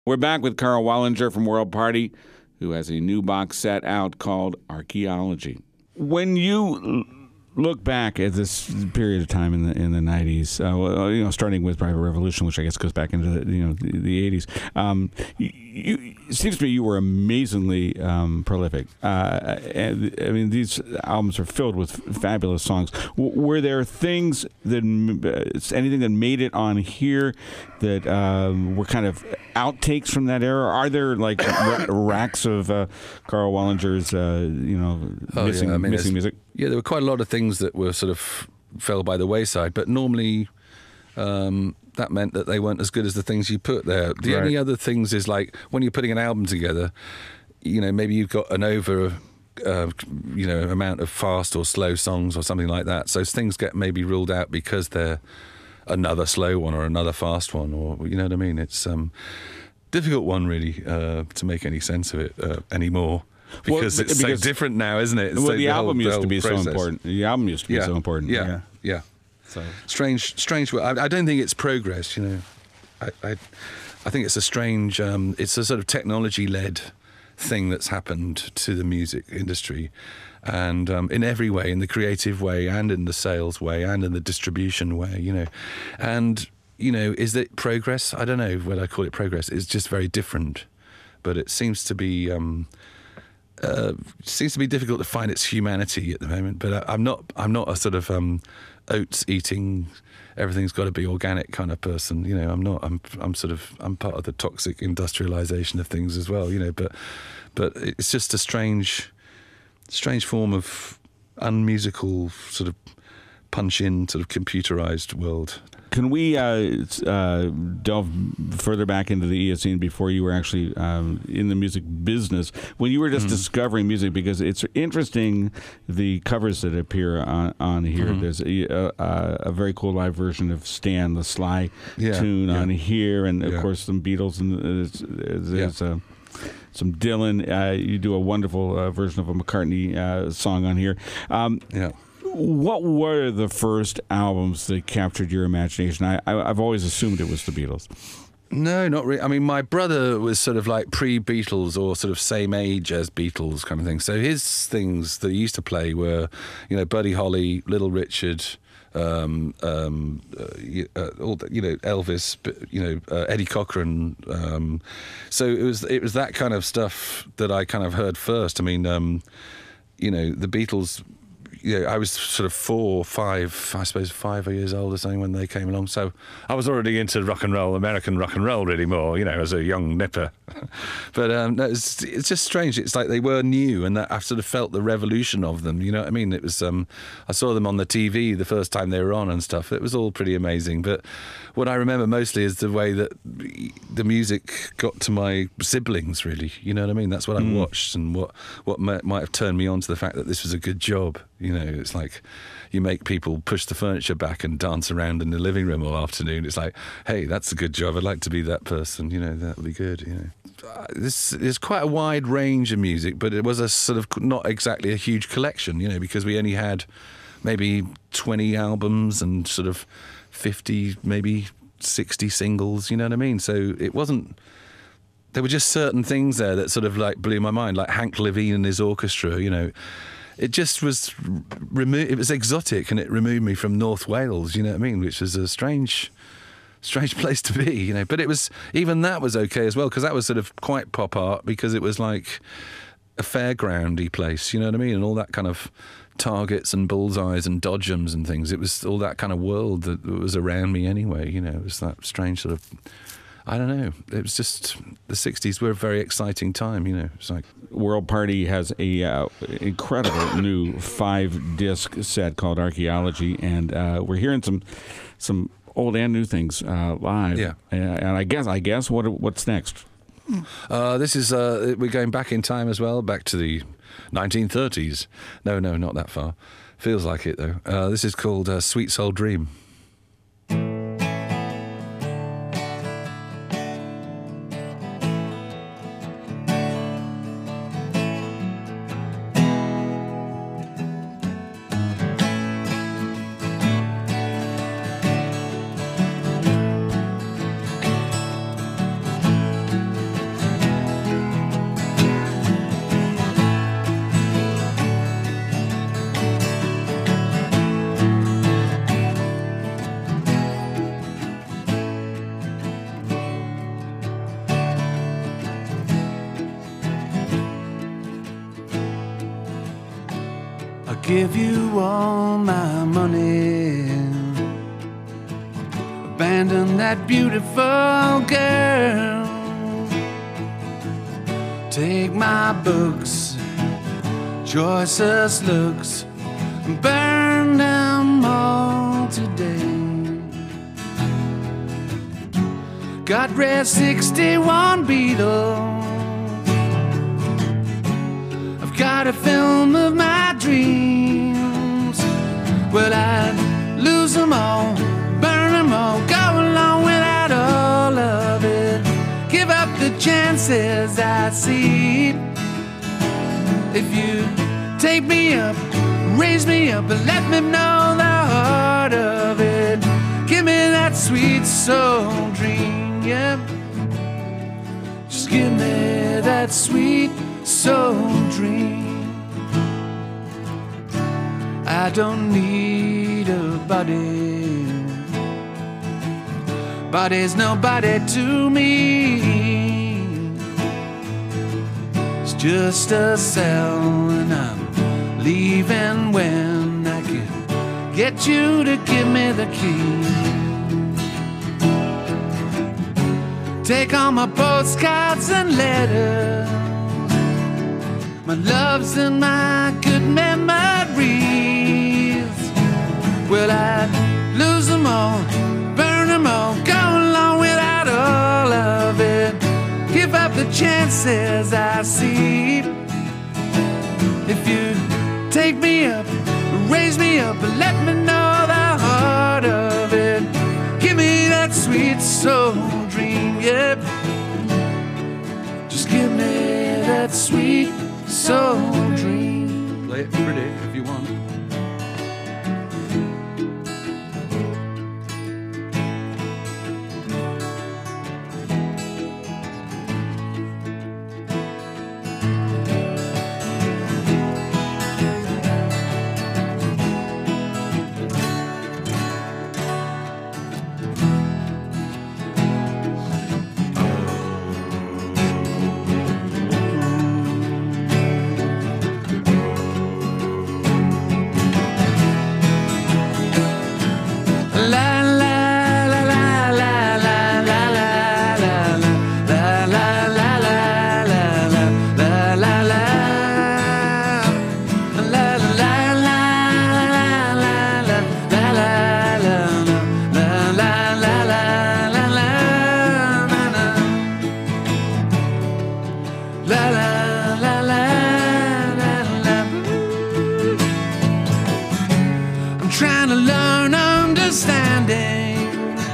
We're back with Karl Wallinger from World Party, who has a new box set out called Archaeology. When you look back at this period of time in the 90s, starting with Private Revolution, which I guess goes back into the 80s, it seems to me you were amazingly prolific. And I mean, these albums are filled with fabulous songs. Were there things anything that made it on here that were kind of outtakes from that era? Are there like racks of Karl Wallinger's, missing music? Yeah, there were quite a lot of things that were sort of fell by the wayside, but normally that meant that they weren't as good as the things you put there. The only other things is like when you're putting an album together, maybe you've got an over amount of fast or slow songs or something like that. So things get maybe ruled out because they're another slow one or another fast one, or you know what I mean. It's difficult one really to make any sense of it anymore. Because it's so different now, isn't it? Well, the album used to be so important. The album used to be so important. Yeah. So strange. I don't think it's progress. I think it's a strange. It's a sort of technology-led thing that's happened to the music industry, and in every way, in the creative way, and in the sales way, and in the distribution way. And is it progress? I don't know whether I call it progress. It's just very different, but it seems to be. Seems to be difficult to find its humanity at the moment, but I'm not a sort of oats eating, everything's got to be organic kind of person. I'm not. I'm part of the toxic industrialization of things as well. But it's just a strange form of unmusical sort of punch-in sort of computerized world. Can we delve further back into the Eocene before you were actually in the music business? When you were just discovering music, because it's interesting, the covers that appear on here. There's a very cool live version of Stan, the Sly tune on here, and of course some Beatles, and there's some Dylan. You do a wonderful version of a McCartney song on here. What were the first albums that captured your imagination? I've always assumed it was the Beatles. No, not really. I mean, my brother was sort of like pre-Beatles or sort of same age as Beatles kind of thing. So his things that he used to play were, Buddy Holly, Little Richard, all Elvis, Eddie Cochran. So it was that kind of stuff that I kind of heard first. I mean, the Beatles. I was sort of 4 or 5, I suppose 5 years old or something when they came along. So I was already into rock and roll, American rock and roll really more, as a young nipper. But no, it's just strange. It's like they were new, and that I sort of felt the revolution of them. You know what I mean? It was I saw them on the TV the first time they were on and stuff. It was all pretty amazing. But what I remember mostly is the way that the music got to my siblings. Really, you know what I mean? That's what I watched, and what might have turned me on to the fact that this was a good job. It's like you make people push the furniture back and dance around in the living room all afternoon. It's like, hey, that's a good job. I'd like to be that person. That would be good. This is quite a wide range of music, but it was a sort of not exactly a huge collection, because we only had maybe 20 albums and sort of 50, maybe 60 singles. You know what I mean? So it wasn't. There were just certain things there that sort of like blew my mind, like Hank Levine and his orchestra. It just was it was exotic, and it removed me from North Wales, you know what I mean, which was a strange place to be, But it was, even that was okay as well, because that was sort of quite pop art, because it was like a fairgroundy place, you know what I mean, and all that kind of targets and bullseyes and dodgems and things. It was all that kind of world that was around me anyway, It was that strange sort of. I don't know. It was just the 60s were a very exciting time, It's like World Party has a incredible new 5-disc set called Archaeology, and we're hearing some old and new things live. Yeah. And I guess what's next? This is we're going back in time as well, back to the 1930s. No, not that far. Feels like it though. This is called Sweet Soul Dream. give you all my money, abandon that beautiful girl, take my books, choicest looks, and burn them all today. Got Red 61 Beatles, I've got a film of my dreams. Well, I'd lose them all, burn them all, go along without all of it, give up the chances I see. If you take me up, raise me up, and let me know the heart of it, give me that sweet soul dream, yeah. Just give me that sweet soul dream. I don't need a body, body's nobody to me. It's just a cell, and I'm leaving when I can get you to give me the key. Take all my postcards and letters, my loves and my good memories. Well, I'd lose them all, burn them all, go along without all of it, give up the chances I see. If you take me up, raise me up, and let me know the heart of it, give me that sweet soul dream, yep. Just give me that sweet soul dream. Play it pretty if you want. Trying to learn understanding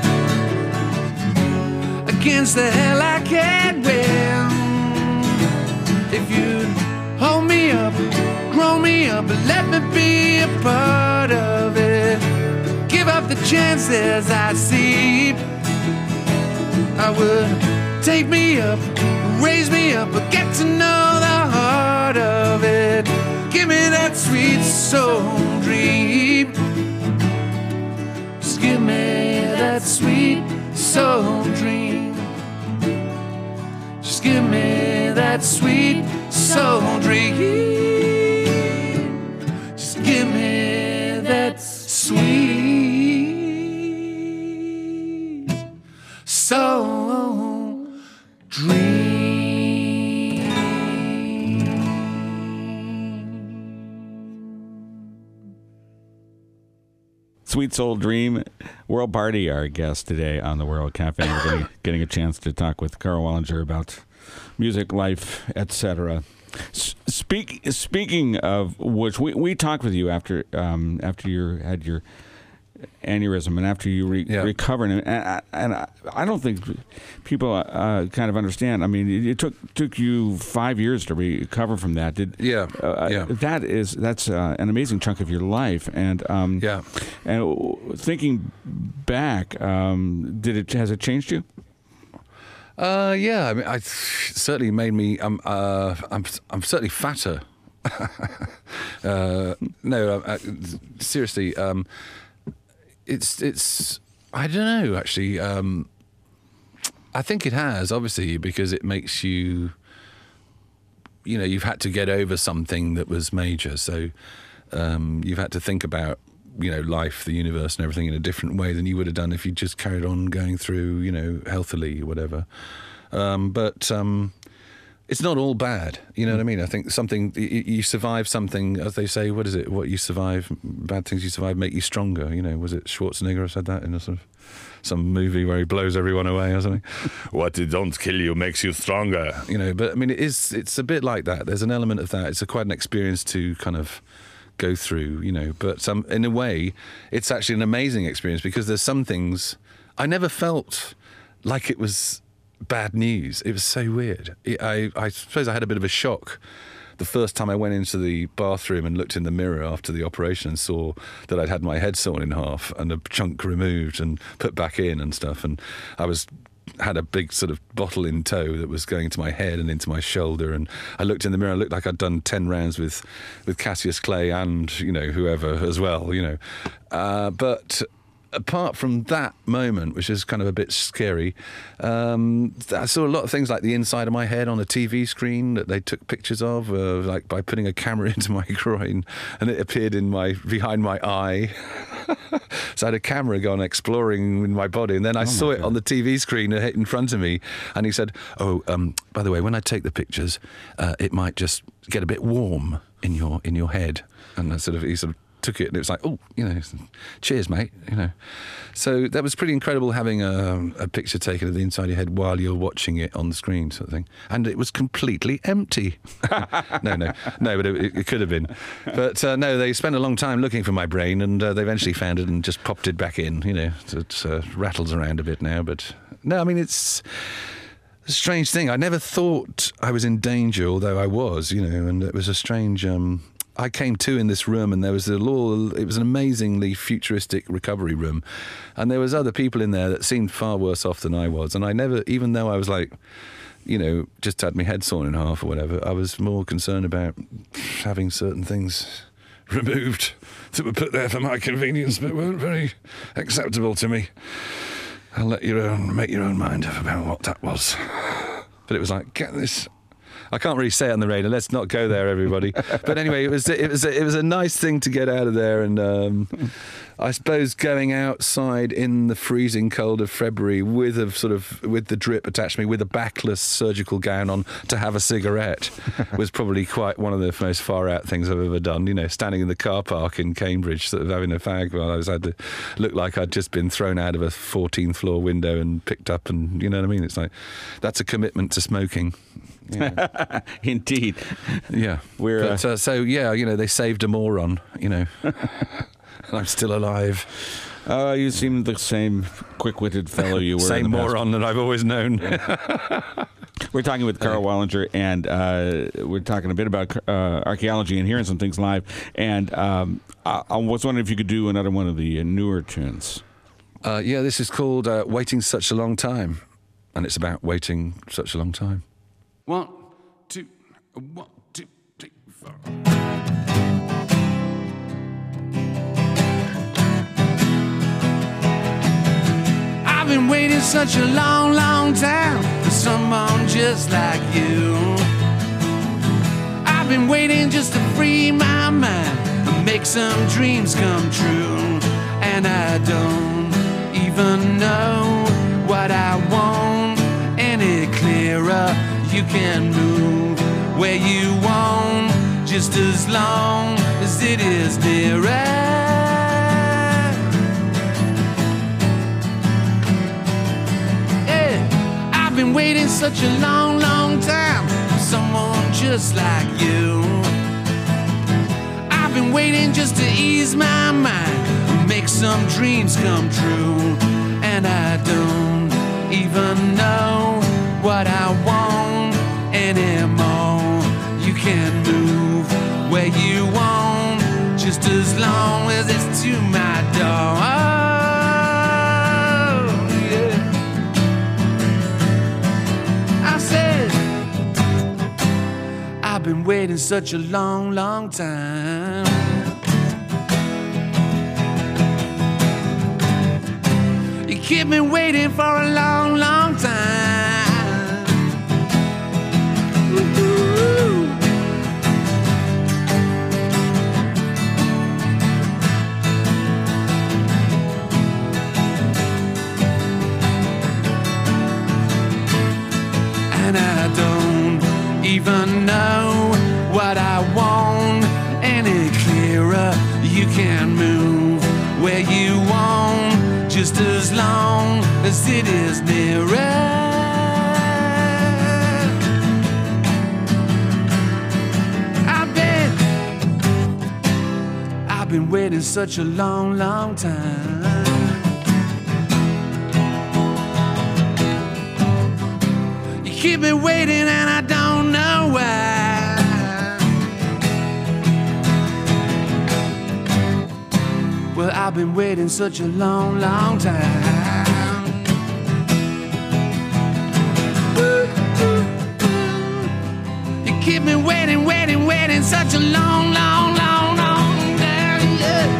against the hell I can't win. If you'd hold me up, grow me up, and let me be a part of it, give up the chances I see. I would take me up, raise me up, but get to know the heart of it, give me that sweet soul dream. Just give me that sweet soul dream. Just give me that sweet soul dream. Just give me that sweet soul dream. Sweet Soul Dream, World Party, our guest today on the World Cafe. We're getting a chance to talk with Karl Wallinger about music, life, etc. Speaking of which, we talked with you after you had your aneurysm and after you recovered, and I don't think people kind of understand. I mean, it took you 5 years to recover from that. That's an amazing chunk of your life, and thinking back, has it changed you? Yeah, I mean, it certainly made me. I'm certainly fatter. Seriously. It's I don't know, actually. I think it has, obviously, because it makes you, you've had to get over something that was major. So you've had to think about, life, the universe and everything in a different way than you would have done if you just carried on going through, healthily or whatever. But it's not all bad, you know what I mean? I think you survive something, as they say, what is it? What you survive, bad things you survive make you stronger, Was it Schwarzenegger who said that in a sort of some movie where he blows everyone away or something? What it don't kill you makes you stronger, But I mean, it's a bit like that. There's an element of that. It's quite an experience to kind of go through, But in a way, it's actually an amazing experience because there's some things I never felt like it was bad news. It was so weird. I suppose I had a bit of a shock the first time I went into the bathroom and looked in the mirror after the operation and saw that I'd had my head sawn in half and a chunk removed and put back in and stuff. And I had a big sort of bottle in tow that was going to my head and into my shoulder. And I looked in the mirror, I looked like I'd done 10 rounds with Cassius Clay and, whoever as well, But apart from that moment, which is kind of a bit scary, I saw a lot of things like the inside of my head on a TV screen that they took pictures of, like by putting a camera into my groin, and it appeared behind my eye. So I had a camera going exploring in my body, and then I saw it on the TV screen in front of me, and he said, by the way, when I take the pictures, it might just get a bit warm in your head. And he sort of took it, and it was like, cheers, mate, So that was pretty incredible having a picture taken of the inside of your head while you're watching it on the screen, sort of thing. And it was completely empty. No, but it could have been. But no, they spent a long time looking for my brain, and they eventually found it and just popped it back in. It rattles around a bit now, but no, I mean, it's a strange thing. I never thought I was in danger, although I was, and it was a strange. I came to in this room, and there was it was an amazingly futuristic recovery room, and there was other people in there that seemed far worse off than I was, and I never, even though I was like, just had my head sawn in half or whatever, I was more concerned about having certain things removed that were put there for my convenience but weren't very acceptable to me. I'll let make your own mind up about what that was. But it was like, get this. I can't really say it on the radio. Let's not go there, everybody. But anyway, it was a nice thing to get out of there, and I suppose going outside in the freezing cold of February with the drip attached to me, with a backless surgical gown on, to have a cigarette was probably quite one of the most far out things I've ever done. Standing in the car park in Cambridge, sort of having a fag while I had to look like I'd just been thrown out of a 14th floor window and picked up, and you know what I mean. It's like that's a commitment to smoking. Yeah. Indeed. Yeah. They saved a moron, and I'm still alive. You seem the same quick-witted fellow you were. Same moron that I've always known. We're talking with Karl Wallinger, and we're talking a bit about archaeology and hearing some things live. And I was wondering if you could do another one of the newer tunes. This is called Waiting Such a Long Time, and it's about waiting such a long time. 1, 2, 1, 2, 3, 4. I've been waiting such a long, long time for someone just like you. I've been waiting just to free my mind and make some dreams come true. And I don't even know what I want any clearer. You can move where you want, just as long as it is nearer. Yeah, I've been waiting such a long, long time for someone just like you. I've been waiting just to ease my mind and make some dreams come true. And I don't even know what I want anymore. You can move where you want, just as long as it's to my door. Oh, yeah. I said, I've been waiting such a long, long time. You keep me waiting for a long, long time. and I don't even know what I want any clearer. You can move where you want, just as long as it is nearer. I've been waiting such a long, long time. You keep me waiting and I don't know why. Well, I've been waiting such a long, long time. You keep me waiting, waiting, waiting such a long, long, long, long time. Yeah.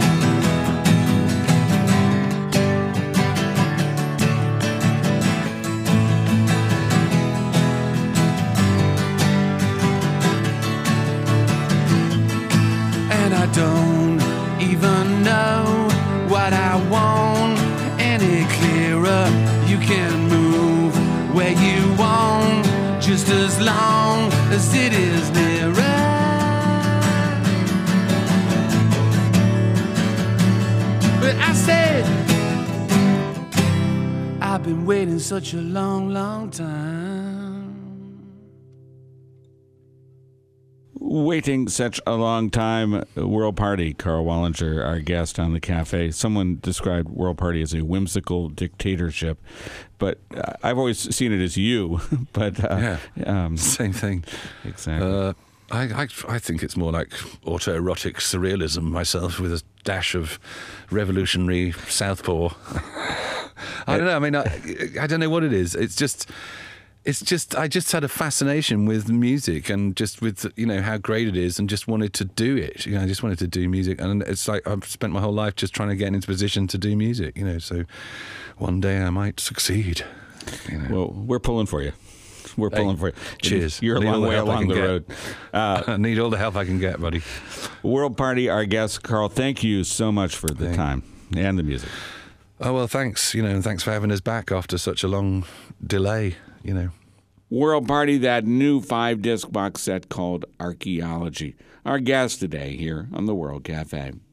And I don't even know what I want any clearer. You can move where you want, just as long as it is nearer. But I said, I've been waiting such a long, long time. Waiting such a long time. World Party, Karl Wallinger, our guest on the cafe. Someone described World Party as a whimsical dictatorship, but I've always seen it as you. But same thing. Exactly. I think it's more like autoerotic surrealism myself, with a dash of revolutionary southpaw. I don't know. I mean, I don't know what it is. It's just I just had a fascination with music, and just with, you know, how great it is, and just wanted to do it. You know, I just wanted to do music, and it's like I've spent my whole life just trying to get into position to do music. You know, so one day I might succeed. You know. Well, we're pulling for you. We're pulling for you. Cheers. You're a long way along the road. I need all the help I can get, buddy. World Party, our guest, Karl, thank you so much for the time and the music. Oh, well, thanks. You know, and thanks for having us back after such a long delay, you know. World Party, that new 5-disc box set called Archaeology. Our guest today here on the World Cafe.